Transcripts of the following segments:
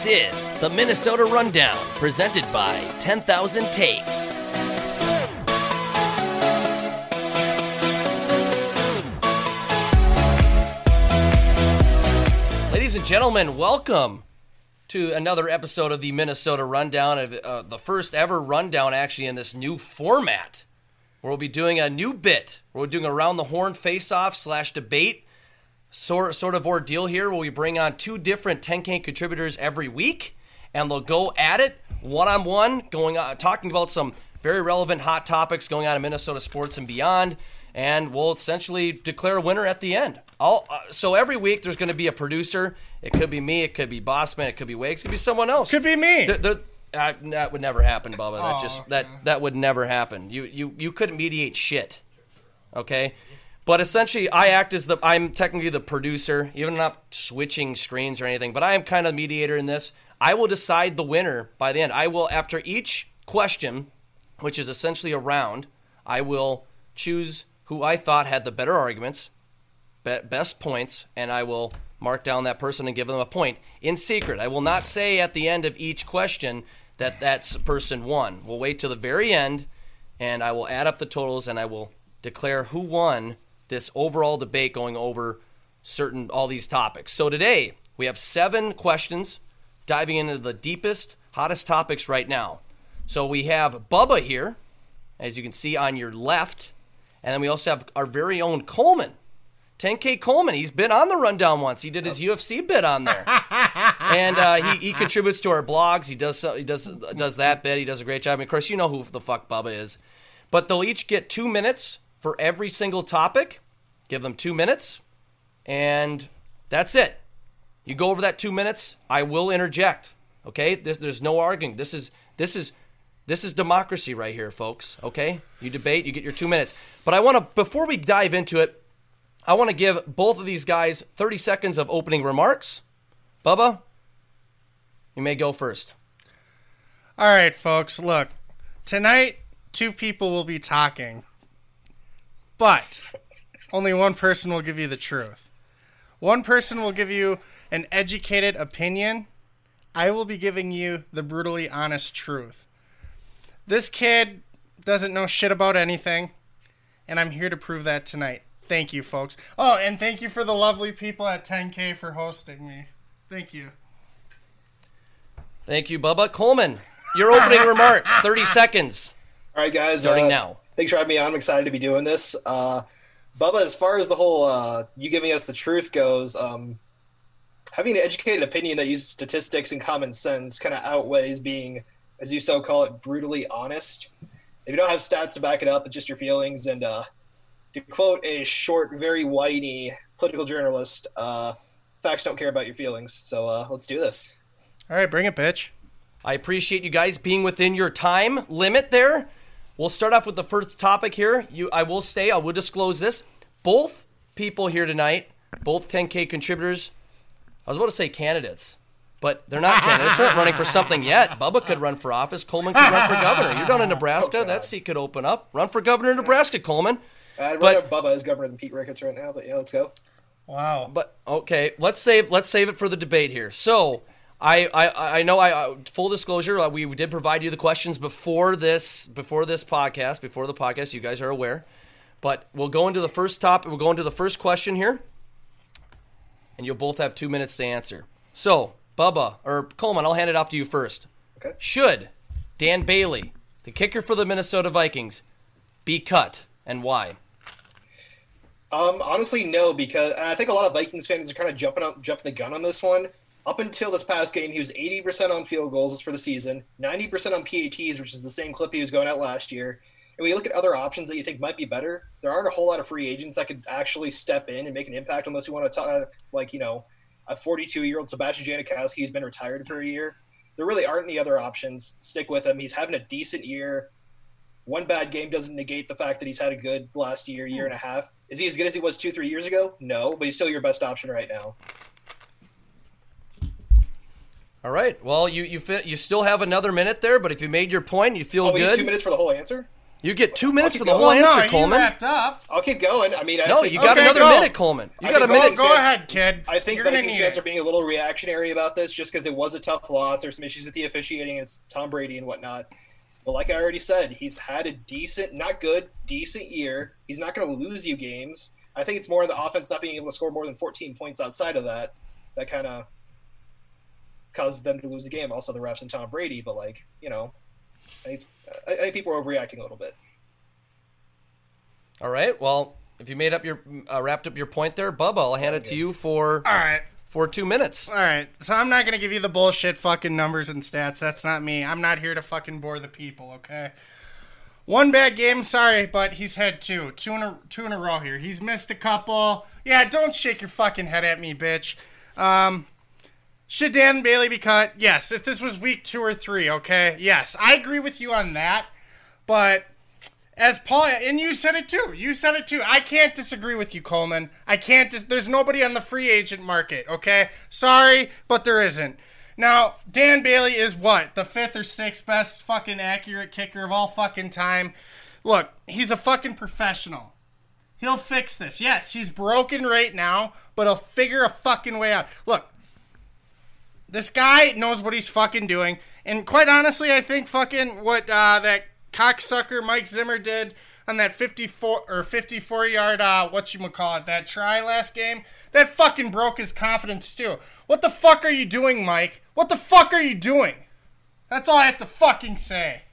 This is the Minnesota Rundown, presented by 10,000 Takes. Ladies and gentlemen, welcome to another episode of the Minnesota Rundown, the first ever rundown actually in this new format, where we'll be doing a new bit. We're doing a Around the Horn face-off / debate sort of ordeal here, where we bring on two different 10K contributors every week, and they'll go at it one-on-one, talking about some very relevant hot topics going on in Minnesota sports and beyond, and we'll essentially declare a winner at the end. So every week there's going to be a producer. It could be me, it could be Bossman, it could be Wags, it could be someone else. Could be me. That would never happen, Bubba. Okay. That would never happen. You couldn't mediate shit. Okay? But essentially, I'm technically the producer, even not switching screens or anything, but I am kind of the mediator in this. I will decide the winner by the end. I will, after each question, which is essentially a round, I will choose who I thought had the better arguments, best points, and I will mark down that person and give them a point in secret. I will not say at the end of each question that that's person won. We'll wait till the very end, and I will add up the totals, and I will declare who won this overall debate going over all these topics. So today, we have 7 questions diving into the deepest, hottest topics right now. So we have Bubba here, as you can see on your left, and then we also have our very own Coleman. 10K Coleman, he's been on the rundown once. He did his UFC bit on there. And he contributes to our blogs. He does that bit. He does a great job. And of course, you know who the fuck Bubba is. But they'll each get 2 minutes for every single topic. Give them 2 minutes, and that's it. You go over that 2 minutes, I will interject. Okay? There's no arguing. This is democracy right here, folks. Okay? You debate, you get your 2 minutes. But before we dive into it, I want to give both of these guys 30 seconds of opening remarks. Bubba, you may go first. All right, folks, look. Tonight, 2 people will be talking, but only one person will give you the truth. One person will give you an educated opinion. I will be giving you the brutally honest truth. This kid doesn't know shit about anything, and I'm here to prove that tonight. Thank you, folks. Oh, and thank you for the lovely people at 10K for hosting me. Thank you. Thank you, Bubba. Coleman, your opening remarks, 30 seconds. All right, guys. Starting now. Thanks for having me on. I'm excited to be doing this. Bubba, as far as the whole you giving us the truth goes, having an educated opinion that uses statistics and common sense kind of outweighs being, as you so call it, brutally honest. If you don't have stats to back it up, it's just your feelings. And to quote a short, very whiny political journalist, facts don't care about your feelings. So let's do this. All right, bring it, bitch. I appreciate you guys being within your time limit there. We'll start off with the first topic here. I will disclose this. Both people here tonight, both 10K contributors, I was about to say candidates, but they're not candidates. They're not running for something yet. Bubba could run for office. Coleman could run for governor. You're down in Nebraska. Okay. That seat could open up. Run for governor in Nebraska, Coleman. I'd rather have Bubba as governor than Pete Ricketts right now, but yeah, let's go. Wow. But okay, let's save it for the debate here. So I know full disclosure, we did provide you the questions before the podcast. You guys are aware, but we'll go into the first topic. We'll go into the first question here, and you'll both have 2 minutes to answer. So, Bubba or Coleman, I'll hand it off to you first. Okay. Should Dan Bailey, the kicker for the Minnesota Vikings, be cut, and why? Honestly, no, because I think a lot of Vikings fans are kind of jumping the gun on this one. Up until this past game, he was 80% on field goals for the season, 90% on PATs, which is the same clip he was going at last year. And when you look at other options that you think might be better, there aren't a whole lot of free agents that could actually step in and make an impact unless you want to talk, like, a 42-year-old Sebastian Janikowski who's been retired for a year. There really aren't any other options. Stick with him. He's having a decent year. One bad game doesn't negate the fact that he's had a good last year and a half. Is he as good as he was 2-3 years ago? No, but he's still your best option right now. All right. Well, you still have another minute there, but if you made your point, you feel we good. Need 2 minutes for the whole answer? You get 2 minutes for the going. whole Well, answer, no, Coleman. you wrapped up. I'll keep going. I mean, No, you got Okay, another go. minute, Coleman. You I got a think minute. Go ahead, kid. I think You're gonna Vikings need fans it. are being a little reactionary about this just because it was a tough loss. There's some issues with the officiating. It's Tom Brady and whatnot. But like I already said, he's had a decent, not good, decent year. He's not going to lose you games. I think it's more the offense not being able to score more than 14 points outside of that kind of causes them to lose the game. Also, the refs and Tom Brady. But, like, you know, I think people are overreacting a little bit. All right. Well, if you made up your wrapped up your point there, Bubba, I'll hand it to you for All right. 2 minutes. All right. So I'm not going to give you the bullshit fucking numbers and stats. That's not me. I'm not here to fucking bore the people, okay? One bad game, sorry, but he's had two in a row here. He's missed a couple. Yeah, don't shake your fucking head at me, bitch. Should Dan Bailey be cut? Yes, if this was week 2 or 3, okay? Yes, I agree with you on that. But as Paul, and you said it too. I can't disagree with you, Coleman. I can't. There's nobody on the free agent market, okay? Sorry, but there isn't. Now, Dan Bailey is what? The 5th or 6th best fucking accurate kicker of all fucking time. Look, he's a fucking professional. He'll fix this. Yes, he's broken right now, but he'll figure a fucking way out. Look, this guy knows what he's fucking doing. And quite honestly, I think fucking what that cocksucker Mike Zimmer did on that 54-yard, that try last game, that fucking broke his confidence too. What the fuck are you doing, Mike? What the fuck are you doing? That's all I have to fucking say.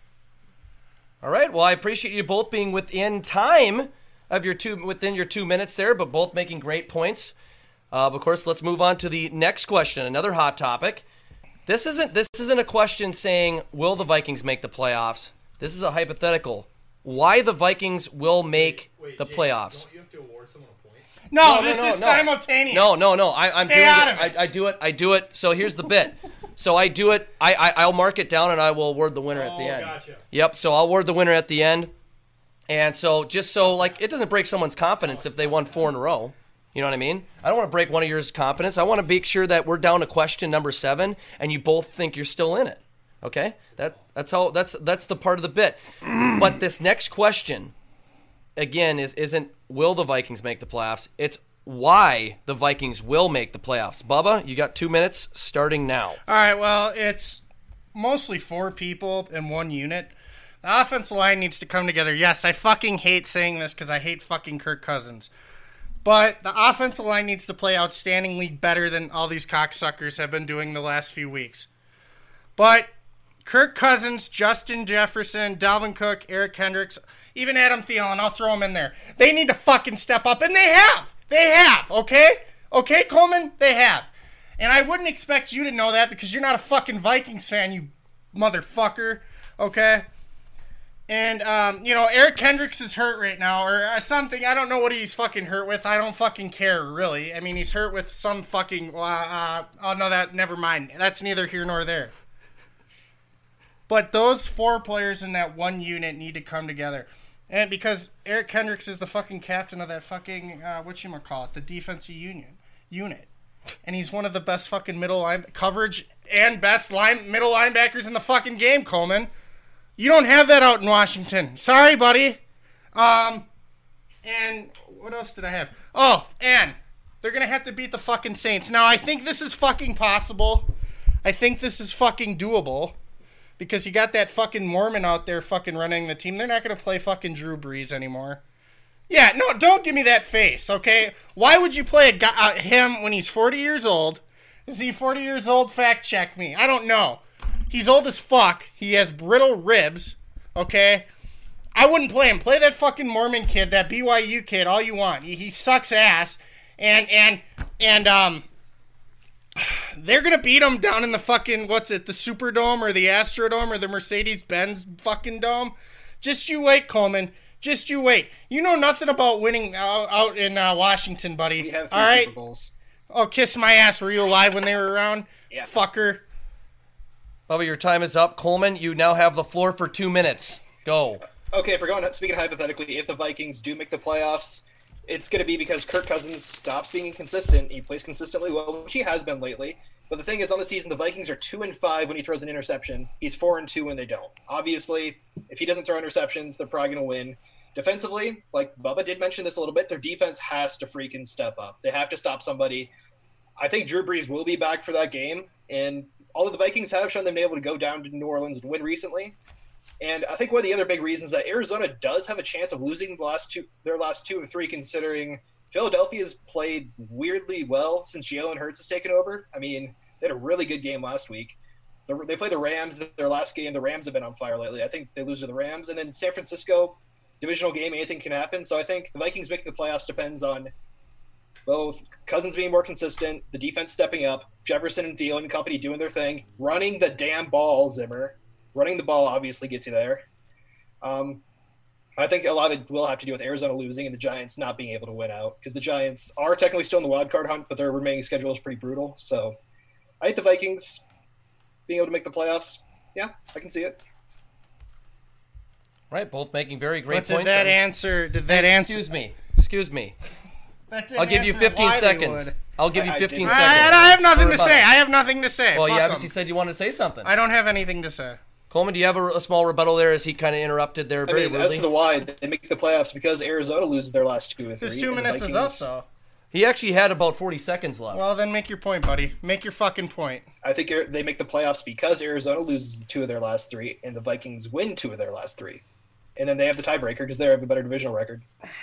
All right. Well, I appreciate you both being within time of within your 2 minutes there, but both making great points. Of course, let's move on to the next question. Another hot topic. This isn't a question saying will the Vikings make the playoffs. This is a hypothetical. Why the Vikings will make the Jake, playoffs? Don't you have to award someone a point? No, this is simultaneous. No. I'm Stay doing out it. of it. I do it. So here's the bit. So I do it. I'll mark it down and I will award the winner at the end. Gotcha. Yep. So I'll award the winner at the end. And so just so like it doesn't break someone's confidence if they won 4 in a row. You know what I mean? I don't want to break one of yours confidence. I want to make sure that we're down to question number 7 and you both think you're still in it. Okay? That's the part of the bit. But this next question again isn't will the Vikings make the playoffs? It's why the Vikings will make the playoffs. Bubba, you got 2 minutes starting now. All right, well, it's mostly 4 people in one unit. The offensive line needs to come together. Yes, I fucking hate saying this because I hate fucking Kirk Cousins. But the offensive line needs to play outstandingly better than all these cocksuckers have been doing the last few weeks. But Kirk Cousins, Justin Jefferson, Dalvin Cook, Eric Kendricks, even Adam Thielen, I'll throw them in there. They need to fucking step up, and they have. They have, okay? Okay, Coleman? They have. And I wouldn't expect you to know that because you're not a fucking Vikings fan, you motherfucker, okay? And, Eric Kendricks is hurt right now, or something. I don't know what he's fucking hurt with. I don't fucking care, really. I mean, he's hurt with some fucking, never mind. That's neither here nor there. But those 4 players in that one unit need to come together. And because Eric Kendricks is the fucking captain of that fucking, the defensive unit. And he's one of the best fucking coverage and best middle linebackers in the fucking game, Coleman. You don't have that out in Washington. Sorry, buddy. And what else did I have? Oh, and they're going to have to beat the fucking Saints. Now, I think this is fucking possible. I think this is fucking doable. Because you got that fucking Mormon out there fucking running the team. They're not going to play fucking Drew Brees anymore. Yeah, no, don't give me that face, okay? Why would you play him when he's 40 years old? Is he 40 years old? Fact check me. I don't know. He's old as fuck. He has brittle ribs, okay? I wouldn't play him. Play that fucking Mormon kid, that BYU kid, all you want. He sucks ass. And they're going to beat him down in the fucking, the Superdome or the Astrodome or the Mercedes-Benz fucking dome. Just you wait, Coleman. Just you wait. You know nothing about winning out in Washington, buddy. We have 3 all right? Super Bowls. Oh, kiss my ass. Were you alive when they were around? Yeah. Fucker. Bubba, your time is up. Coleman, you now have the floor for 2 minutes. Go. Okay, if we're speaking hypothetically, if the Vikings do make the playoffs, it's going to be because Kirk Cousins stops being inconsistent. He plays consistently well, which he has been lately. But the thing is, on the season, the Vikings are 2-5 when he throws an interception. He's 4-2 when they don't. Obviously, If he doesn't throw interceptions, they're probably going to win. Defensively, like Bubba did mention this a little bit, their defense has to freaking step up. They have to stop somebody. I think Drew Brees will be back for that game. And although the Vikings have shown them able to go down to New Orleans and win recently, and I think one of the other big reasons that Arizona does have a chance of losing their last two of three, considering Philadelphia's played weirdly well since Jalen Hurts has taken over. I mean, they had a really good game last week. They played the Rams their last game. The Rams have been on fire lately. I think they lose to the Rams. And then San Francisco, divisional game, anything can happen. So I think the Vikings making the playoffs depends on both Cousins being more consistent, the defense stepping up, Jefferson and Thielen and company doing their thing, running the damn ball, Zimmer. Running the ball obviously gets you there. I think a lot of it will have to do with Arizona losing and the Giants not being able to win out, because the Giants are technically still in the wild card hunt, but their remaining schedule is pretty brutal. So I think the Vikings being able to make the playoffs, yeah, I can see it. Right, both making very great But points. Did that answer? Excuse me. That I'll give you 15 seconds. I'll give you 15 seconds. I have nothing to say. I have nothing to say. Well, Fuck you obviously 'em. said you wanted to say something. I don't have anything to say. Coleman, do you have a small rebuttal there as he kind of interrupted there very rudely? As to the why, they make the playoffs because Arizona loses their last two or three. This 2 minutes is up, though. He actually had about 40 seconds left. Well, then make your point, buddy. Make your fucking point. I think they make the playoffs because Arizona loses two of their last three, and the Vikings win two of their last three. And then they have the tiebreaker because they have a better divisional record.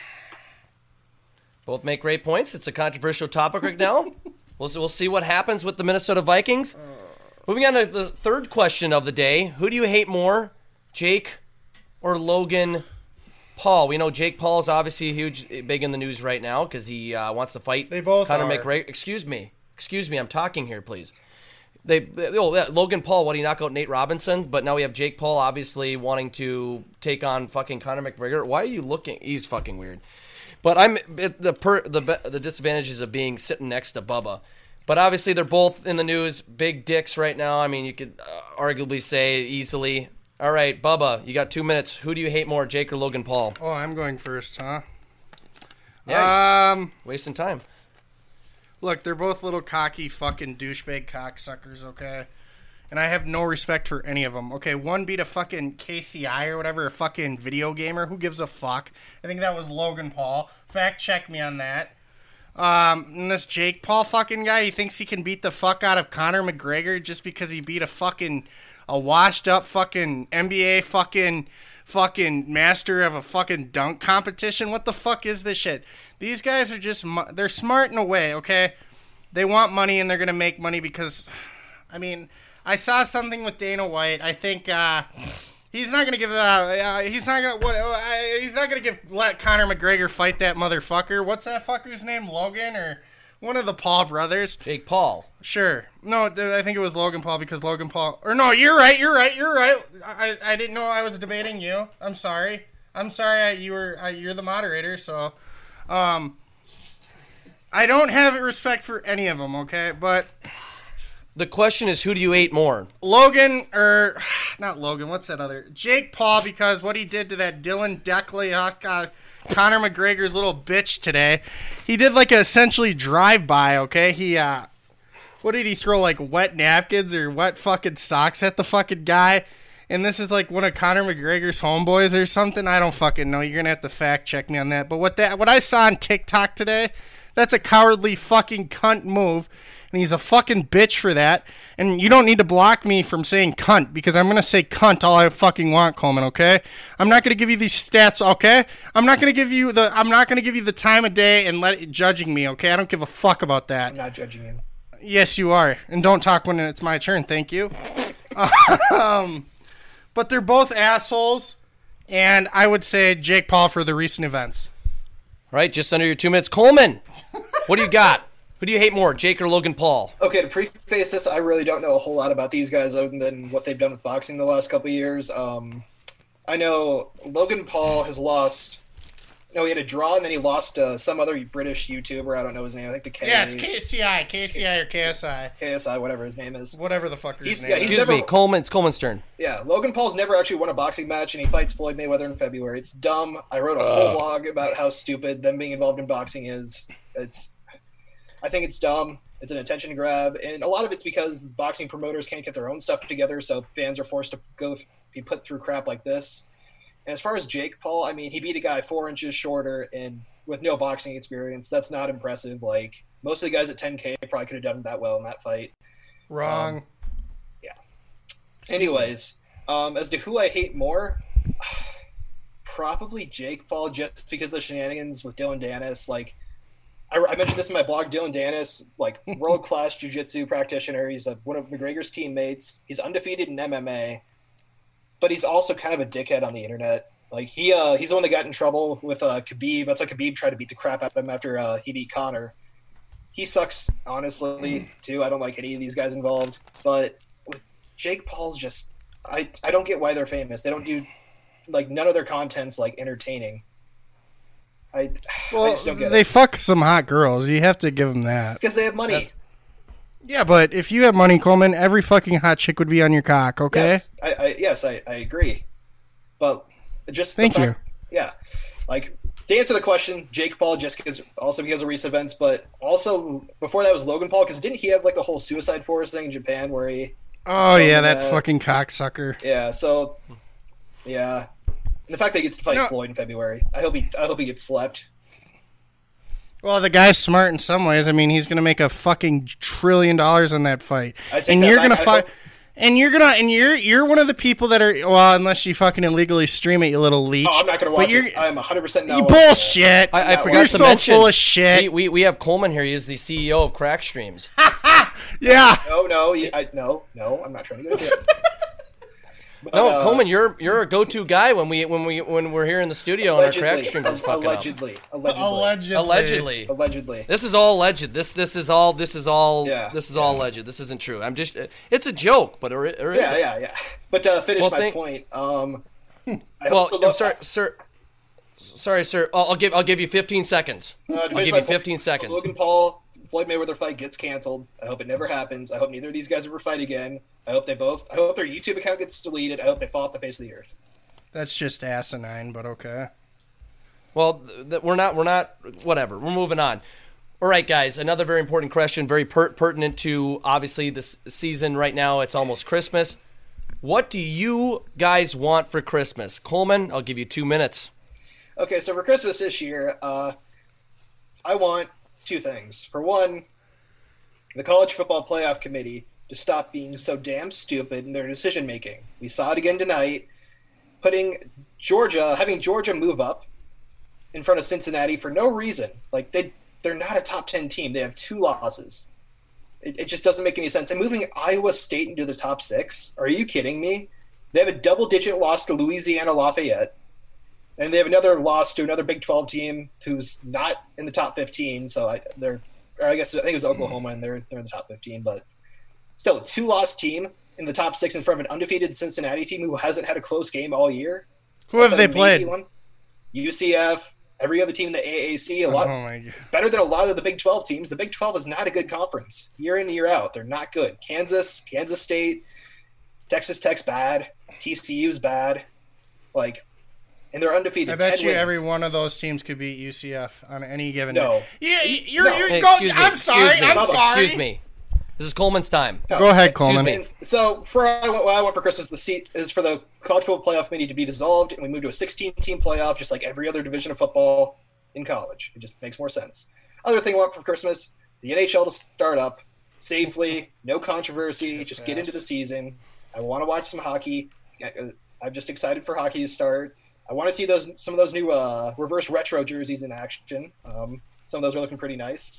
Both make great points. It's a controversial topic right now. We'll see what happens with the Minnesota Vikings. Moving on to the third question of the day. Who do you hate more, Jake or Logan Paul? We know Jake Paul is obviously big in the news right now because he wants to fight They both Conor are. McGregor. Excuse me, I'm talking here, please. Logan Paul, what, he knock out Nate Robinson? But now we have Jake Paul obviously wanting to take on fucking Conor McGregor. Why are you looking? He's fucking weird. But I'm the disadvantages of being sitting next to Bubba. But obviously they're both in the news, big dicks right now. I mean, you could arguably say easily. All right, Bubba, you got 2 minutes. Who do you hate more, Jake or Logan Paul? Oh, I'm going first, huh? Yeah, wasting time. Look, they're both little cocky fucking douchebag cocksuckers, okay? And I have no respect for any of them. Okay, one beat a fucking KCI or whatever, a fucking video gamer. Who gives a fuck? I think that was Logan Paul. Fact check me on that. And this Jake Paul fucking guy, he thinks he can beat the fuck out of Conor McGregor just because he beat a washed up fucking NBA fucking master of a fucking dunk competition. What the fuck is this shit? These guys are just, they're smart in a way, okay? They want money and they're going to make money because, I mean, I saw something with Dana White. I think, he's not going to give, let Conor McGregor fight that motherfucker. What's that fucker's name? Logan or one of the Paul brothers? Jake Paul. Sure. No, I think it was Logan Paul because Logan Paul, or no, you're right. I didn't know I was debating you. I'm sorry. You're the moderator, so, I don't have respect for any of them, okay? But The question is, who do you hate more? Logan, or not Logan, what's that other? Jake Paul, because what he did to that Dylan Decliak, Conor McGregor's little bitch today. He did like a essentially drive-by, okay? He, what did he throw, like wet napkins or wet fucking socks at the fucking guy? And this is like one of Conor McGregor's homeboys or something? I don't fucking know. You're going to have to fact check me on that. But what I saw on TikTok today, that's a cowardly fucking cunt move. And he's a fucking bitch for that. And you don't need to block me from saying cunt because I'm going to say cunt all I fucking want, Coleman, okay? I'm not going to give you these stats, okay? I'm not going to give you the time of day and judging me, okay? I don't give a fuck about that. I'm not judging you. Yes, you are. And don't talk when it's my turn, thank you. But they're both assholes, and I would say Jake Paul for the recent events. All right, just under your 2 minutes. Coleman, what do you got? Who do you hate more, Jake or Logan Paul? Okay, to preface this, I really don't know a whole lot about these guys other than what they've done with boxing the last couple of years. I know Logan Paul has lost. No, he had a draw, and then he lost some other British YouTuber. I don't know his name. I think the K. Yeah, it's KCI or KSI. KSI, whatever his name is. Whatever the fuck his name yeah, is. Excuse me, it's Coleman's turn. Yeah, Logan Paul's never actually won a boxing match, and he fights Floyd Mayweather in February. It's dumb. I wrote a whole blog about how stupid them being involved in boxing is. I think it's dumb. It's an attention grab, and a lot of it's because boxing promoters can't get their own stuff together, so fans are forced to be put through crap like this. And as far as Jake Paul, I mean, he beat a guy 4 inches shorter and with no boxing experience. That's not impressive. Like, most of the guys at 10K probably could have done that well in that fight. Wrong. Yeah. Anyways, as to who I hate more, probably Jake Paul, just because of the shenanigans with Dylan Dennis. Like, I mentioned this in my blog. Dylan Dennis, like, world-class jiu-jitsu practitioner. He's one of McGregor's teammates. He's undefeated in MMA, but he's also kind of a dickhead on the internet. Like, he's the one that got in trouble with Khabib. That's why Khabib tried to beat the crap out of him after he beat Conor. He sucks, honestly, too. I don't like any of these guys involved. But with Jake Paul's just – I don't get why they're famous. They don't do – like, none of their content's, like, entertaining. I just don't get they it. fuck some hot girls. You have to give them that. Because they have money. Yeah, but if you have money, Coleman, every fucking hot chick would be on your cock, okay? Yes, I agree. But just Thank you. Yeah. Like, to answer the question, Jake Paul, just because of recent events, but also before that was Logan Paul, because didn't he have, like, the whole Suicide Forest thing in Japan where he... Oh, yeah, that fucking cocksucker. Yeah, so... Yeah. And the fact that he gets to fight Floyd in February, I hope he gets slept. Well, the guy's smart in some ways. I mean, he's going to make a fucking $1 trillion on that fight. And you're going to fight... And you're one of the people that are, well, unless you fucking illegally stream it, you little leech. Oh, I'm not going to watch it. I'm 100% not. You bullshit. I forgot you're to so mention, full of shit. We have Coleman here. He is the CEO of Crack Streams. Yeah. No, I'm not trying to get it. No, Coleman, you're a go-to guy when we're here in the studio and our Crack Streams is fucking allegedly. Allegedly. This is all alleged. This is all alleged. This isn't true. It's a joke, but it is. Yeah. But to finish my point, I'm sorry, sir. I'll give you 15 seconds. I'll give you 15 seconds. Logan Paul, Floyd Mayweather fight gets canceled. I hope it never happens. I hope neither of these guys ever fight again. I hope their YouTube account gets deleted. I hope they fall off the face of the earth. That's just asinine, but okay. Well, we're not. Whatever. We're moving on. All right, guys. Another very important question, very pertinent to obviously this season right now. It's almost Christmas. What do you guys want for Christmas, Coleman? I'll give you 2 minutes. Okay, so for Christmas this year, I want 2 things. For one, the College Football Playoff Committee to stop being so damn stupid in their decision making. We saw it again tonight, having Georgia move up in front of Cincinnati for no reason. Like, they're not a top 10 team. They have 2 losses. It just doesn't make any sense. And moving Iowa State into the top 6, are you kidding me? They have a double-digit loss to Louisiana Lafayette, and they have another loss to another Big 12 team who's not in the top 15. So I think it was Oklahoma, and they're in the top 15, but still, a 2-loss team in the top 6 in front of an undefeated Cincinnati team who hasn't had a close game all year. Who have they played? UCF, every other team in the AAC, better than a lot of the Big 12 teams. The Big 12 is not a good conference. Year in, year out, they're not good. Kansas State, Texas Tech's bad. TCU's bad. And they're undefeated. I bet you wins. every one of those teams could beat UCF on any given day. I'm sorry. Excuse me. This is Coleman's time. No, Go ahead, Coleman. So, what I want for Christmas is for the College Football Playoff Committee to be dissolved, and we move to a 16-team playoff, just like every other division of football in college. It just makes more sense. Other thing I want for Christmas, the NHL to start up safely, no controversy, just get into the season. I want to watch some hockey. I'm just excited for hockey to start. I want to see some of those new reverse retro jerseys in action. Some of those are looking pretty nice.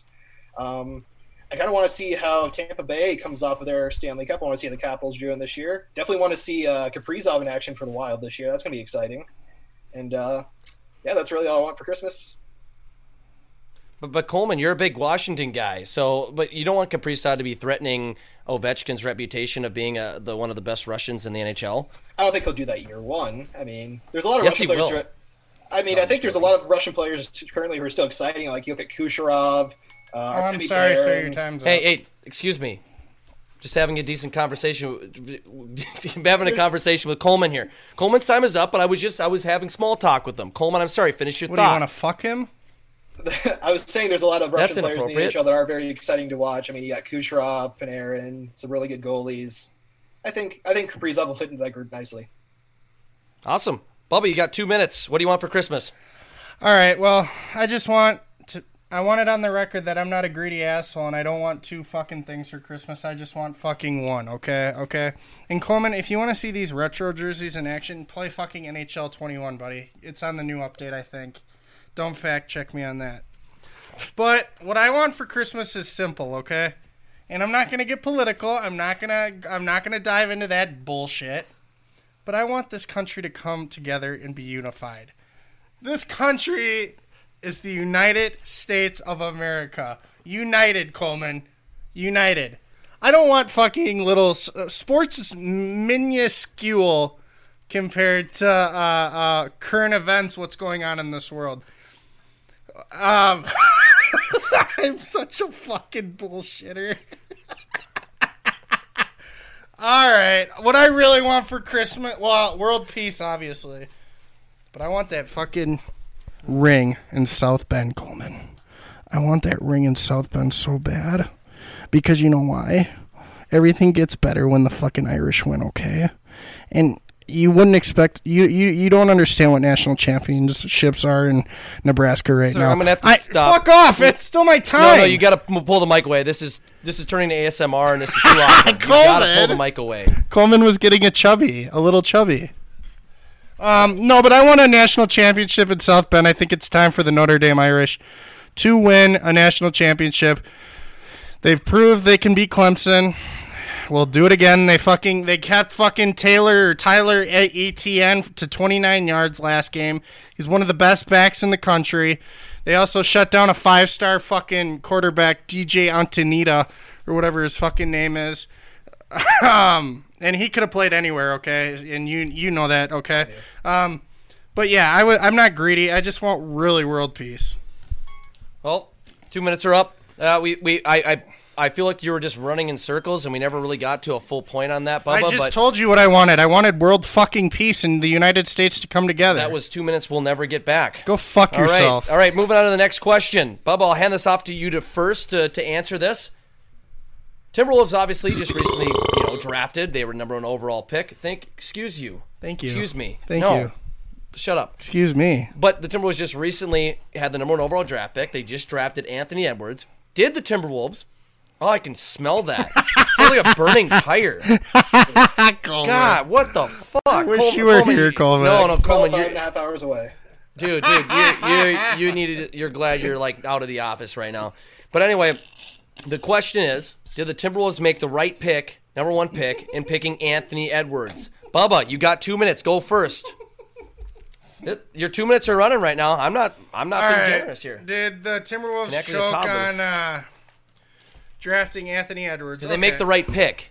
I kind of want to see how Tampa Bay comes off of their Stanley Cup. I want to see how the Capitals doing this year. Definitely want to see Kaprizov in action for the Wild this year. That's going to be exciting. And, that's really all I want for Christmas. But Coleman, you're a big Washington guy. But you don't want Kaprizov to be threatening Ovechkin's reputation of being one of the best Russians in the NHL? I don't think he'll do that year one. I mean, there's a lot of Russian players. I think there's a lot of Russian players currently who are still exciting. Like, you look at Kucherov. I'm sorry, sir. Your time's up. Hey, excuse me. Just having a decent conversation. Having a conversation with Coleman here. Coleman's time is up, but I was having small talk with him. Coleman, I'm sorry. Finish your thought. Do you want to fuck him? I was saying there's a lot of Russian players in the NHL that are very exciting to watch. I mean, you got Kucherov, Panarin, some really good goalies. I think Kaprizov will fit into that group nicely. Awesome. Bubba, you got 2 minutes. What do you want for Christmas? All right, well, I want it on the record that I'm not a greedy asshole and I don't want 2 fucking things for Christmas. I just want fucking 1, okay? Okay? And Coleman, if you want to see these retro jerseys in action, play fucking NHL 21, buddy. It's on the new update, I think. Don't fact check me on that. But what I want for Christmas is simple, okay? And I'm not going to get political. I'm not going to dive into that bullshit. But I want this country to come together and be unified. This country is the United States of America. United, Coleman. United. I don't want fucking little... sports is minuscule compared to current events, what's going on in this world. I'm such a fucking bullshitter. All right. What I really want for Christmas... well, world peace, obviously. But I want that fucking ring in South Bend, Coleman. I want that ring in South Bend so bad. Because you know why? Everything gets better when the fucking Irish win, okay? And you wouldn't expect... You don't understand what national championships are in Nebraska right now. I'm going to have to stop. Fuck off! It's still my time! No, you got to pull the mic away. This is turning to ASMR, and this is too awkward. You got to pull the mic away. Coleman was getting a little chubby. No, but I want a national championship in South Bend. I think it's time for the Notre Dame Irish to win a national championship. They've proved they can beat Clemson. We'll do it again. They kept fucking Tyler Etienne to 29 yards last game. He's one of the best backs in the country. They also shut down a 5-star fucking quarterback, DJ Antonita, or whatever his fucking name is. And he could have played anywhere, okay? And you know that, okay? Yeah. But yeah, I'm not greedy. I just want really world peace. Well, 2 minutes are up. I feel like you were just running in circles, and we never really got to a full point on that, Bubba. I just told you what I wanted. I wanted world fucking peace and the United States to come together. That was 2 minutes we'll never get back. Go fuck yourself. All right, moving on to the next question. Bubba, I'll hand this off to you to answer this. Timberwolves obviously just recently, drafted. They were number 1 overall pick. Excuse you. Thank you. Excuse me. Thank you. Shut up. Excuse me. But the Timberwolves just recently had the number 1 overall draft pick. They just drafted Anthony Edwards. Did the Timberwolves? Oh, I can smell that. It's like a burning tire. God, what the fuck? I wish you were here, Coleman. No, Coleman, you're 5.5 hours away. Dude, you're glad you're like out of the office right now. But anyway, the question is, did the Timberwolves make the right pick, number 1 pick, in picking Anthony Edwards? Bubba, you got 2 minutes. Go first. Your 2 minutes are running right now. I'm not being generous here. Did the Timberwolves choke on drafting Anthony Edwards? Did they make the right pick?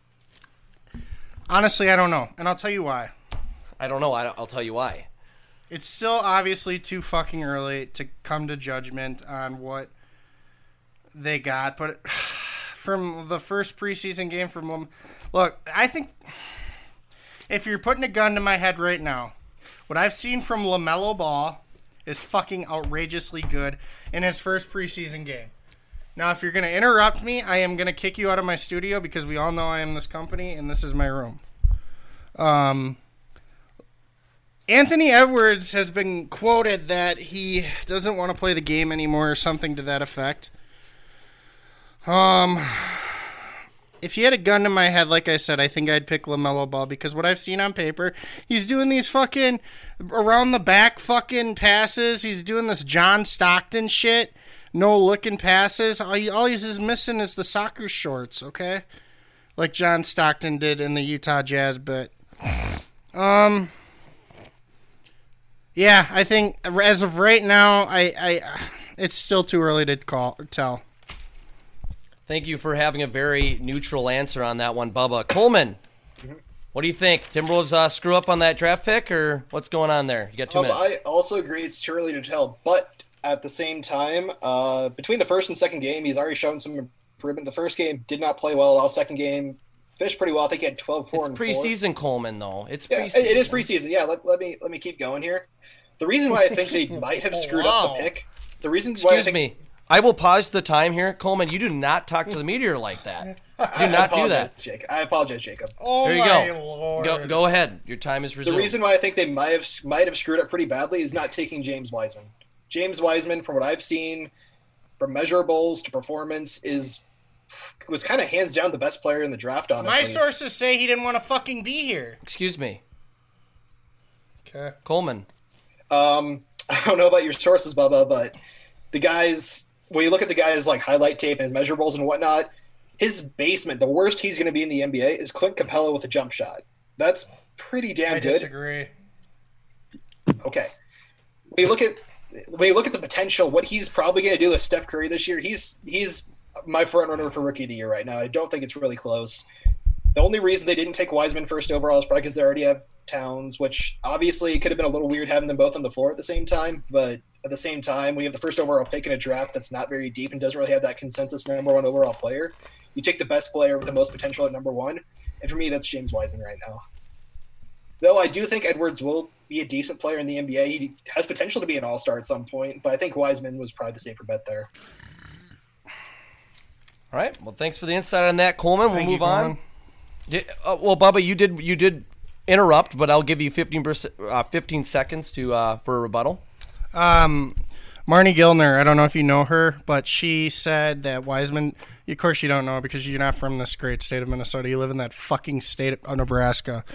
Honestly, I don't know, and I'll tell you why. I don't know. I'll tell you why. It's still obviously too fucking early to come to judgment on what they got, but from the first preseason game from them, look, I think if you're putting a gun to my head right now, what I've seen from LaMelo Ball is fucking outrageously good in his first preseason game. Now, if you're going to interrupt me, I am going to kick you out of my studio because we all know I am this company and this is my room. Anthony Edwards has been quoted that he doesn't want to play the game anymore or something to that effect. If you had a gun to my head, like I said, I think I'd pick LaMelo Ball because what I've seen on paper, he's doing these fucking around the back fucking passes. He's doing this John Stockton shit. No looking passes. All he's missing is the soccer shorts, okay? Like John Stockton did in the Utah Jazz, but yeah, I think as of right now, it's still too early to tell. Thank you for having a very neutral answer on that one, Bubba. Coleman, what do you think? Timberwolves screw up on that draft pick, or what's going on there? You got 2 minutes. I also agree it's too early to tell, but at the same time, between the first and second game, he's already shown some improvement. The first game did not play well at all. Second game, fished pretty well. I think he had 12, 4, and 4. It's preseason, Coleman, though. It's preseason. It is preseason. Yeah, let me keep going here. The reason why I think they might have screwed up the pick, the reason why Excuse me. I will pause the time here. Coleman, you do not talk to the media like that. Do not do that. I apologize, Jacob. Oh There you my go. lord. Go ahead. Your time is The resumed. reason why I think they might have screwed up pretty badly is not taking James Wiseman. James Wiseman, from what I've seen, from measurables to performance, was kind of hands down the best player in the draft, honestly. My sources say he didn't want to fucking be here. Excuse me. Okay. Coleman. I don't know about your sources, Bubba, but the guys, when you look at the guy's like highlight tape and his measurables and whatnot, his basement, the worst he's going to be in the NBA is Clint Capella with a jump shot. That's pretty damn I good. disagree. Okay. When you look at the potential, what he's probably going to do with Steph Curry this year, he's my front runner for Rookie of the Year right now. I don't think it's really close. The only reason they didn't take Wiseman first overall is probably because they already have Towns, which obviously could have been a little weird having them both on the floor at the same time. But at the same time, when you have the first overall pick in a draft that's not very deep and doesn't really have that consensus number one overall player, you take the best player with the most potential at number one. And for me, that's James Wiseman right now. Though I do think Edwards will be a decent player in the NBA. He has potential to be an all-star at some point, but I think Wiseman was probably the safer bet there. All right. Well, thanks for the insight on that, Coleman. We'll Thank you, move on. Coleman. Well, Bubba, you did interrupt, but I'll give you 15 seconds for a rebuttal. Marnie Gilner, I don't know if you know her, but she said that Wiseman, of course you don't know because you're not from this great state of Minnesota. You live in that fucking state of Nebraska.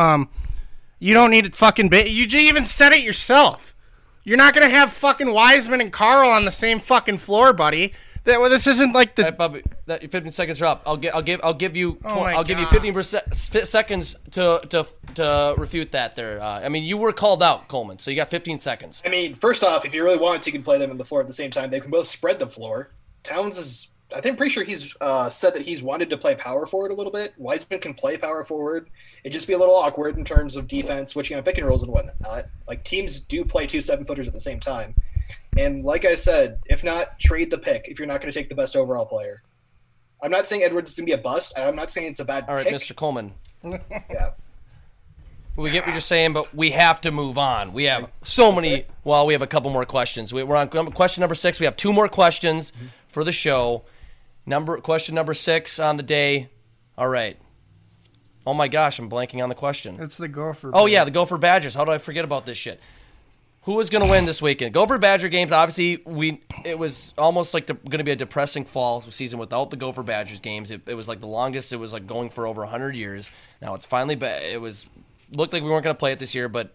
You don't need it fucking you even said it yourself. You're not going to have fucking Wiseman and Carl on the same fucking floor, buddy. This isn't like the. All right, Bubba, that 15 seconds are up. I'll give you Oh my I'll give you God. 15 seconds to refute that. There, I mean, you were called out, Coleman, so you got 15 seconds. I mean, first off, if you really want to, you can play them on the floor at the same time. They can both spread the floor. Towns is, I think, pretty sure he's said that he's wanted to play power forward a little bit. Wiseman can play power forward. It'd just be a little awkward in terms of defense, switching on pick and rolls and whatnot. Like, teams do play 2 7-footers at the same time. And like I said, if not, trade the pick if you're not going to take the best overall player. I'm not saying Edwards is going to be a bust, and I'm not saying it's a bad All right, pick. Mr. Coleman. Yeah. We get what you're saying, but we have to move on. We have so many. Well, we have a couple more questions. We're on question number 6. We have 2 more questions for the show. Question number 6 on the day. All right. Oh my gosh, I'm blanking on the question. It's the Gopher. Oh yeah, the Gopher Badgers. How do I forget about this shit? Who is going to win this weekend? Gopher Badger games. Obviously, it was almost like going to be a depressing fall season without the Gopher Badgers games. It was like the longest. It was like going for over 100 years. Now it's finally. Looked like we weren't going to play it this year, but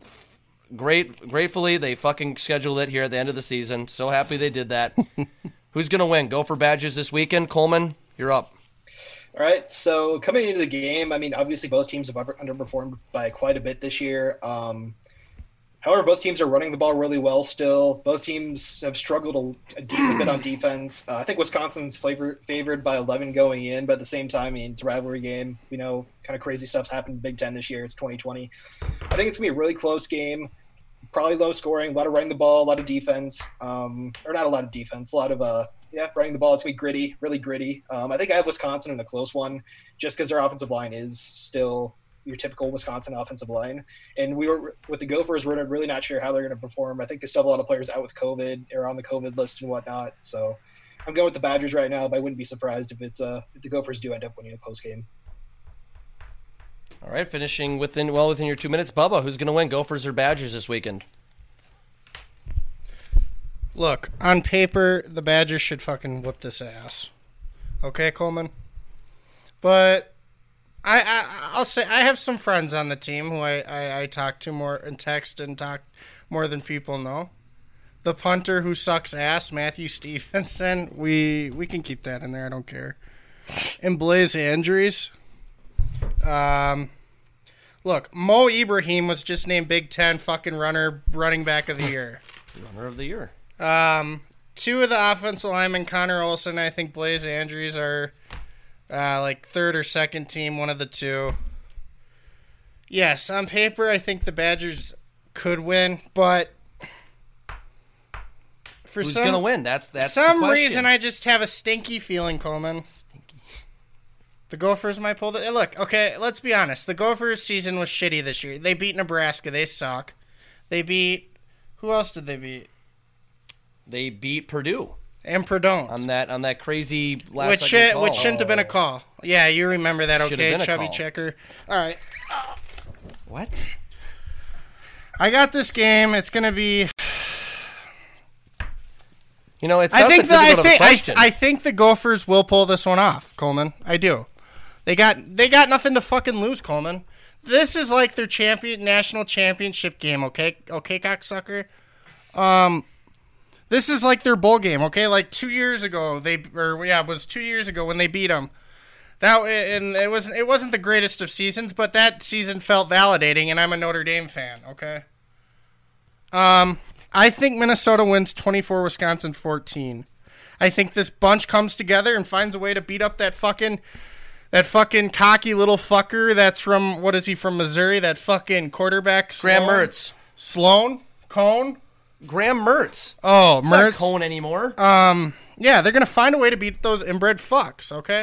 gratefully they fucking scheduled it here at the end of the season. So happy they did that. Who's going to win? Gopher Badgers this weekend. Coleman, you're up. All right, so coming into the game, I mean, obviously both teams have underperformed by quite a bit this year. However, both teams are running the ball really well still. Both teams have struggled a decent bit on defense. I think Wisconsin's favored by 11 going in, but at the same time, I mean, it's a rivalry game. We know kind of crazy stuff's happened in Big Ten this year. It's 2020. I think it's going to be a really close game, probably low scoring, a lot of running the ball, a lot of defense. Or not a lot of defense, a lot of running the ball. It's going to be gritty, really gritty. I think I have Wisconsin in a close one just because their offensive line is still your typical Wisconsin offensive line. And we were with the Gophers, we're really not sure how they're going to perform. I think they still have a lot of players out with COVID or on the COVID list and whatnot. So I'm going with the Badgers right now, but I wouldn't be surprised if the Gophers do end up winning a close game. All right, finishing within your 2 minutes. Bubba, who's going to win, Gophers or Badgers this weekend? Look, on paper, the Badgers should fucking whip this ass. Okay, Coleman? But I'll say I have some friends on the team who I talk to more and text and talk more than people know. The punter who sucks ass, Matthew Stevenson, we can keep that in there. I don't care. And Blaze Andrews. Look, Mo Ibrahim was just named Big Ten fucking running back of the year. Runner of the year. 2 of the offensive linemen, Connor Olson, I think Blaze Andrews are like third or second team, one of the 2. Yes, on paper, I think the Badgers could win, but for Who's going to win? That's some the question. reason I just have a stinky feeling, Coleman. Stinky. The Gophers might pull the... Look, okay, let's be honest. The Gophers' season was shitty this year. They beat Nebraska. They suck. They beat... Who else did they beat? They beat Purdue. Improdont. on that crazy last second call. Which shouldn't have been a call. Yeah, you remember that, Should have okay, been a Chubby call. Checker. All right. What? I got this game. It's going to be... You know, it's I not think that difficult of a question. I think the Gophers will pull this one off, Coleman. I do. They got nothing to fucking lose, Coleman. This is like their national championship game, okay? Okay, cocksucker? This is like their bowl game, okay? Like 2 years ago, it was 2 years ago when they beat them. It wasn't the greatest of seasons, but that season felt validating, and I'm a Notre Dame fan, okay? I think Minnesota wins 24, Wisconsin 14. I think this bunch comes together and finds a way to beat up that fucking cocky little fucker that's from, what is he, from Missouri? That fucking quarterback, Graham Mertz. Cone? Graham Mertz. Oh, It's not Mertz. Cone anymore. Yeah, they're going to find a way to beat those inbred fucks, okay?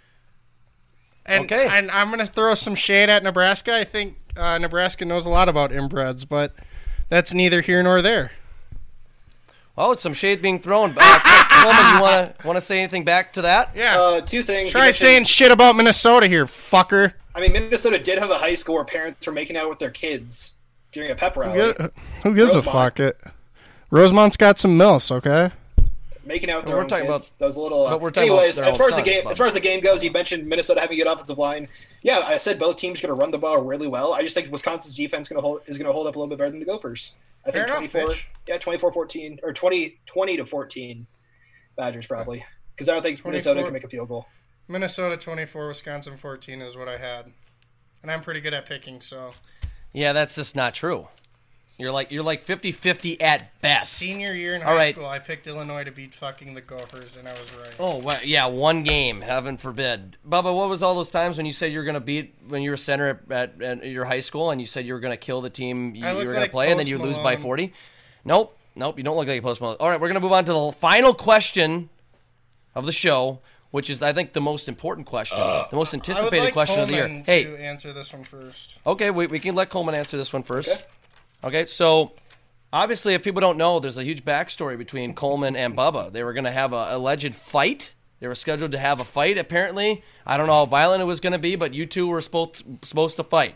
And I'm going to throw some shade at Nebraska. I think Nebraska knows a lot about inbreds, but that's neither here nor there. Well, it's some shade being thrown. Coleman, you want to say anything back to that? Yeah. Two things. Try saying shit about Minnesota here, fucker. I mean, Minnesota did have a high school where parents were making out with their kids during a pep rally. Who gives a fuck? Rosemont's got some milfs, okay? Making out with But their we're own talking kids. about- Those little. but we're talking anyways, about their as far own as the game, sons, as far as the game goes, you mentioned Minnesota having a good offensive line. Yeah, I said both teams are going to run the ball really well. I just think Wisconsin's defense is going to hold up a little bit better than the Gophers. I Fair think enough, Mitch. 24-14 or 20-14 Badgers probably, because I don't think Minnesota 24. can make a field goal. Minnesota 24, Wisconsin 14 is what I had. And I'm pretty good at picking, so. Yeah, that's just not true. You're like 50-50 at best. Senior year in All high right. school, I picked Illinois to beat fucking the Gophers, and I was right. Oh, well, yeah, one game, heaven forbid. Bubba, what was all those times when you said you were going to beat, when you were center at your high school, and you said you were going to kill the team you I were look going to like play, and then Post you lose by Malone. 40? Nope, you don't look like a Post Malone. All right, we're going to move on to the final question of the show, which is, I think, the most important question, the most I would anticipated like question of the year. Coleman Hey, to answer this one first. okay, we can let Coleman answer this one first. Okay, so obviously, if people don't know, there's a huge backstory between Coleman and Bubba. They were going to have an alleged fight. They were scheduled to have a fight, apparently. I don't know how violent it was going to be, but you two were supposed to fight.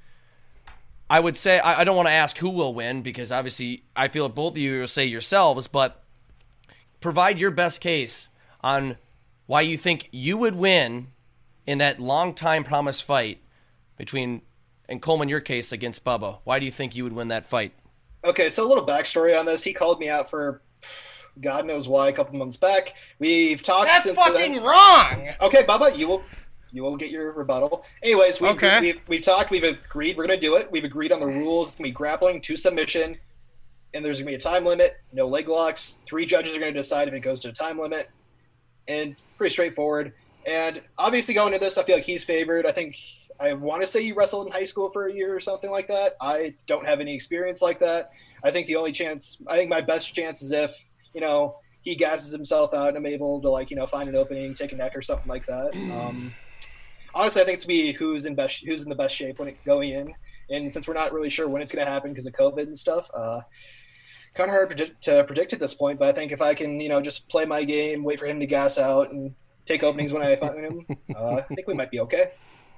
I would say, I don't want to ask who will win, because obviously I feel both of you will say yourselves, but provide your best case on why you think you would win in that long-time promised fight between, and Coleman, your case against Bubba. Why do you think you would win that fight? Okay, so a little backstory on this. He called me out for God knows why a couple months back. We've talked That's since fucking then. wrong! Okay, Bubba, you will get your rebuttal. Anyways, we've talked, we've agreed we're going to do it. We've agreed on the rules. It's going to be grappling to submission, and there's going to be a time limit, no leg locks. 3 judges are going to decide if it goes to a time limit, and pretty straightforward. And obviously going into this, I feel like he's favored. I want to say he wrestled in high school for a year or something like that. I don't have any experience like that. I think my best chance is if, he gasses himself out and I'm able to find an opening, take a neck or something like that. Honestly, I think it's to be who's in the best shape when going in. And since we're not really sure when it's going to happen because of COVID and stuff, kind of hard to predict at this point. But I think if I can, just play my game, wait for him to gas out and take openings when I find him, I think we might be okay.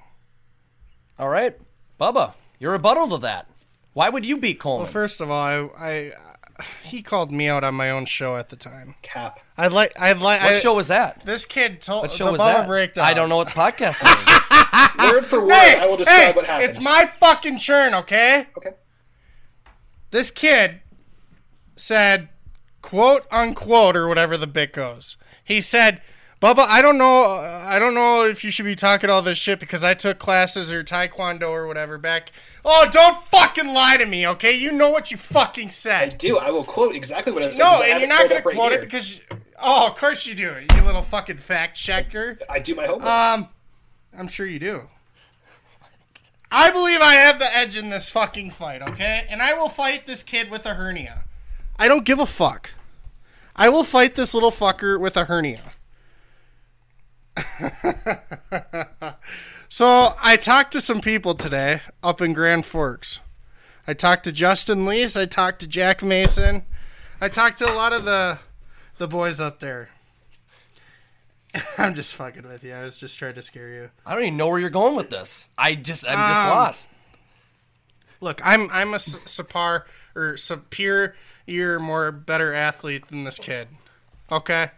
All right, Bubba, your rebuttal to that. Why would you beat Coleman? Well, first of all, he called me out on my own show at the time. Cap. What show was that? This kid told What show the was Bubba that? Breakdown. I don't know what podcast it is. Word for word, I will describe what happened. It's my fucking churn, okay? Okay. This kid said, quote unquote, or whatever the bit goes. He said, Bubba, I don't know if you should be talking all this shit because I took classes or taekwondo or whatever back. Oh, don't fucking lie to me, okay? You know what you fucking I said. do. I will quote exactly what I said. No, 'cause I and have you're it not pulled going up to right quote here. it because... Oh, of course you do, you little fucking fact checker. I do my homework. I'm sure you do. I believe I have the edge in this fucking fight, okay? And I will fight this kid with a hernia. I don't give a fuck. I will fight this little fucker with a hernia. So, I talked to some people today up in Grand Forks. I talked to Justin Lease. I talked to Jack Mason. I talked to a lot of the The boys up there. I'm just fucking with you. I was just trying to scare you. I don't even know where you're going with this. I'm just lost. Look, I'm a superior, more better athlete than this kid. Okay?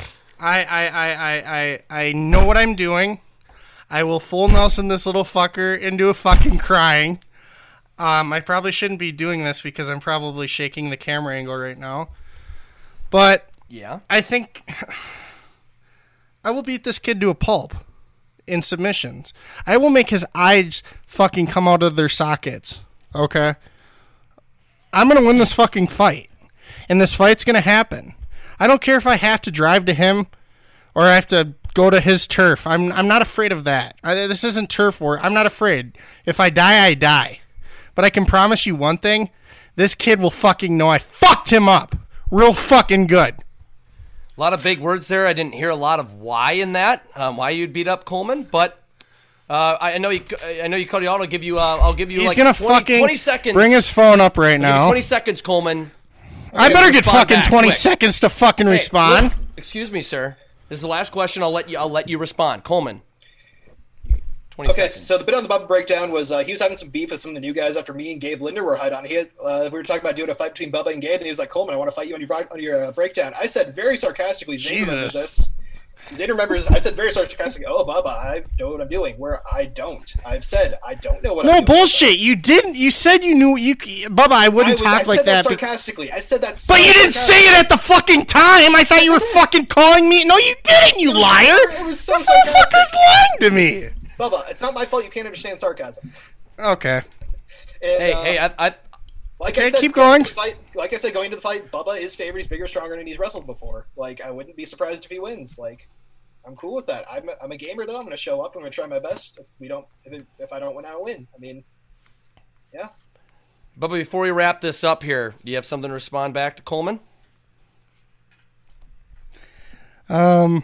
I know what I'm doing. I will full Nelson this little fucker into a fucking crying. I probably shouldn't be doing this because I'm probably shaking the camera angle right now. But yeah, I think I will beat this kid to a pulp in submissions. I will make his eyes fucking come out of their sockets. Okay? I'm going to win this fucking fight. And this fight's going to happen. I don't care if I have to drive to him or I have to go to his turf. I'm not afraid of that. This isn't turf war. I'm not afraid. If I die, I die. But I can promise you one thing. This kid will fucking know I fucked him up. Real fucking good. A lot of big words there. I didn't hear a lot of why in that. Why you'd beat up Coleman, but I know you, Cody. I'll give you. He's like gonna 20 seconds. Bring his phone up right now. 20 seconds, Coleman. I better get fucking back, 20 quick. seconds to fucking respond. Look, excuse me, sir. This is the last question. I'll let you respond, Coleman. 20 Okay, seconds. so the bit on the Bubba breakdown was he was having some beef with some of the new guys after me and Gabe Linder were hide on. We were talking about doing a fight between Bubba and Gabe, and he was like, "Coleman, I want to fight you on your breakdown." I said very sarcastically, Zane remembers this. Zane remembers. I said very sarcastically, "Oh, Bubba, I know what I'm doing." Where I don't. I've said I don't know what I'm doing. No bullshit. You didn't. You said you knew. Bubba, I wouldn't talk like that. I said that sarcastically. I said that. But you didn't say it at the fucking time. I thought you were fucking calling me. No, you didn't. You liar. It was so this sarcastic. motherfucker's lying to me. Bubba, it's not my fault you can't understand sarcasm. Okay. And, I like I said, keep going. Like I said, going into the fight, Bubba is favored. He's bigger, stronger, and he's wrestled before. Like, I wouldn't be surprised if he wins. Like, I'm cool with that. I'm a gamer though. I'm going to show up. I'm going to try my best. If I don't win, I'll win. I mean, yeah. Bubba, before we wrap this up here, do you have something to respond back to Coleman? No,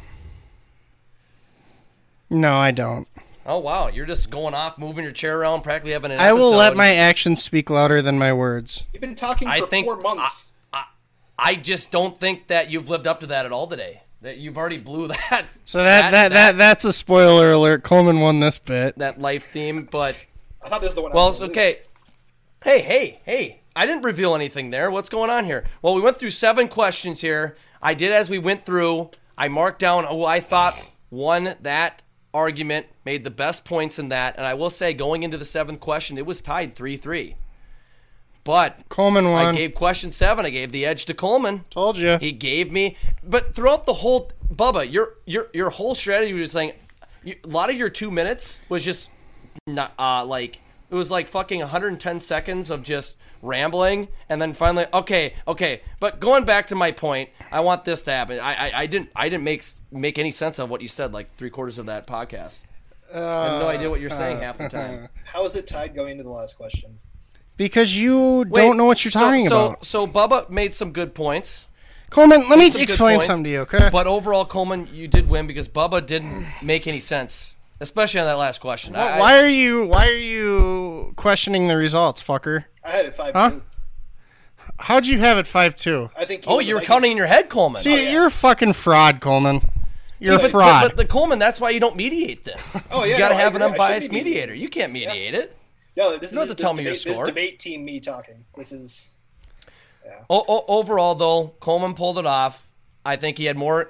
I don't. Oh, wow. You're just going off, moving your chair around, practically having an I will episode. let my actions speak louder than my words. You've been talking for 4 months. I just don't think that you've lived up to that at all today. That you've already blew that. So that's a spoiler alert. Coleman won this bit. That life theme, but I thought this was the one. well, it's okay. Hey! I didn't reveal anything there. What's going on here? Well, we went through 7 questions here. I did as we went through. I marked down who I thought won that argument, made the best points in that, and I will say, going into the 7th question, it was tied 3-3. But Coleman won. I gave question 7. I gave the edge to Coleman. Told you. He gave me, but throughout the whole Bubba, your whole strategy was saying a lot of your 2 minutes was just not like it was like fucking 110 seconds of just rambling, and then finally okay. But going back to my point, I want this to happen. I didn't make any sense of what you said like 3/4 of that podcast. I have no idea what you're saying half the time. How is it tied going into the last question? Because you don't know what you're talking about. So Bubba made some good points. Coleman, let me Some good explain points. something to you, okay? But overall, Coleman, you did win because Bubba didn't make any sense, especially on that last question. Why are you questioning the results, fucker? I had it 5-2. Huh? How'd you have it 5-2? I think. Oh, you were counting in your head, Coleman. See, you're a fucking fraud, Coleman. You're a fraud. But the Coleman, that's why you don't mediate this. Oh, yeah, you got to no, I have an agree. I should unbiased be mediator. mediating You can't this. mediate it. No, this You don't have to tell me your This score. debate team me talking. This is. Yeah. Overall, though, Coleman pulled it off. I think he had more,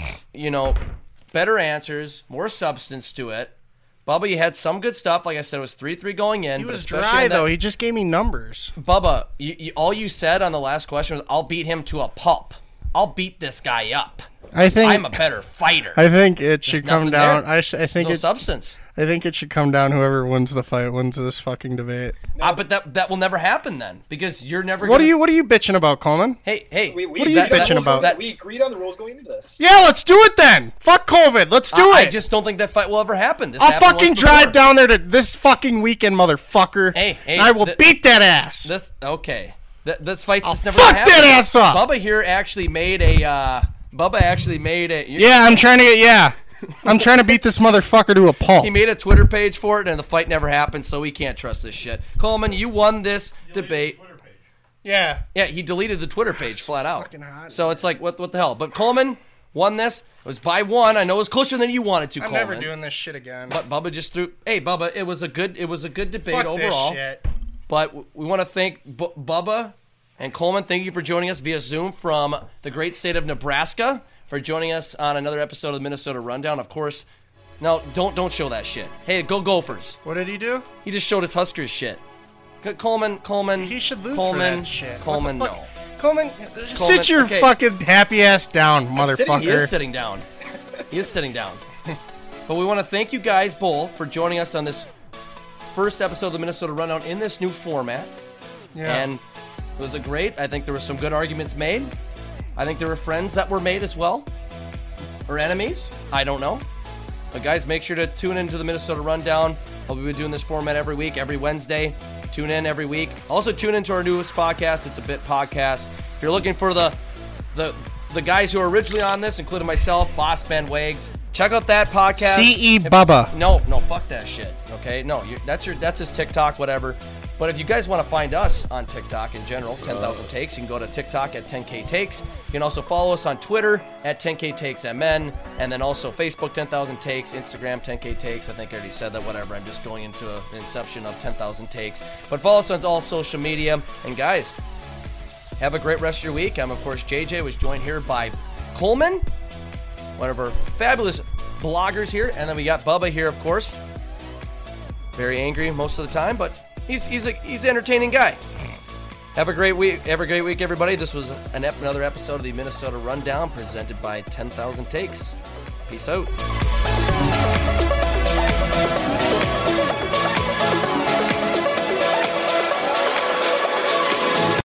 better answers, more substance to it. Bubba, you had some good stuff. Like I said, it was 3-3 going in. He but was especially dry, on that- though. He just gave me numbers. Bubba, all you said on the last question was, I'll beat him to a pulp. I'll beat this guy up. I think I'm a better fighter. I think it should come nothing down. there. I think no substance. I think it should come down. Whoever wins the fight wins this fucking debate. But that will never happen then because you're never. What are you bitching about, Coleman? Hey. What are you bitching about? We agreed on the rules going into this. Yeah, let's do it then. Fuck COVID. Let's do it. I just don't think that fight will ever happen. This I'll happened fucking once drive before. down there to this fucking weekend, motherfucker. Hey, and I will beat that ass. This okay. This fight's just never fuck gonna happen. that ass up. Bubba here actually made a. Yeah, I'm trying to beat this motherfucker to a pulp. He made a Twitter page for it, and the fight never happened, so we can't trust this shit. Coleman, you won this debate. Yeah. Yeah, he deleted the Twitter page flat out. fucking hot, So it's like, what the hell? But Coleman won this. It was by 1. I know it was closer than you wanted to, I'm Coleman. never doing this shit again. But Bubba just threw. Hey, Bubba, it was a good debate Fuck overall. this shit. But we want to thank Bubba and Coleman. Thank you for joining us via Zoom from the great state of Nebraska, for joining us on another episode of the Minnesota Rundown. Of course, no, don't show that shit. Hey, go Gophers. What did he do? He just showed his Huskers shit. Coleman. He should lose Coleman, for that shit. Coleman, What the fuck? no. Coleman, sit your okay. fucking happy ass down, sitting motherfucker. He is sitting down. He is sitting down. But we want to thank you guys both for joining us on this first episode of the Minnesota Rundown in this new format. Yeah. And it was I think there were some good arguments made. I think there were friends that were made as well. Or enemies. I don't know. But guys, make sure to tune into the Minnesota Rundown. We'll be doing this format every week, every Wednesday. Tune in every week. Also tune into our newest podcast. It's a Bit Podcast. If you're looking for the guys who were originally on this, including myself, Boss Ben Wags, check out that podcast. C.E. Bubba. No, fuck that shit. Okay, no, that's his TikTok, whatever. But if you guys want to find us on TikTok in general, 10,000 Takes, you can go to TikTok at 10K Takes. You can also follow us on Twitter at 10K Takes MN, and then also Facebook 10,000 Takes, Instagram 10K Takes. I think I already said that. Whatever. I'm just going into an inception of 10,000 Takes. But follow us on all social media. And guys, have a great rest of your week. I'm of course JJ. Was joined here by Coleman, one of our fabulous bloggers here, and then we got Bubba here, of course. Very angry most of the time, but he's an entertaining guy. Have a great week. Everybody. This was another episode of the Minnesota Rundown presented by 10,000 Takes. Peace out.